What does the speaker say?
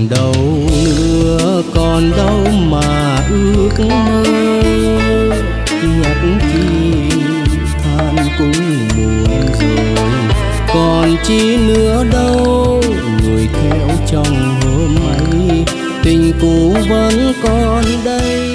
đâu nữa, còn đâu mà ước mơ. Nhắc chi than cũng buồn rồi, còn chi nữa đâu. Người theo trong hôm ấy, tình cũ vẫn còn đây.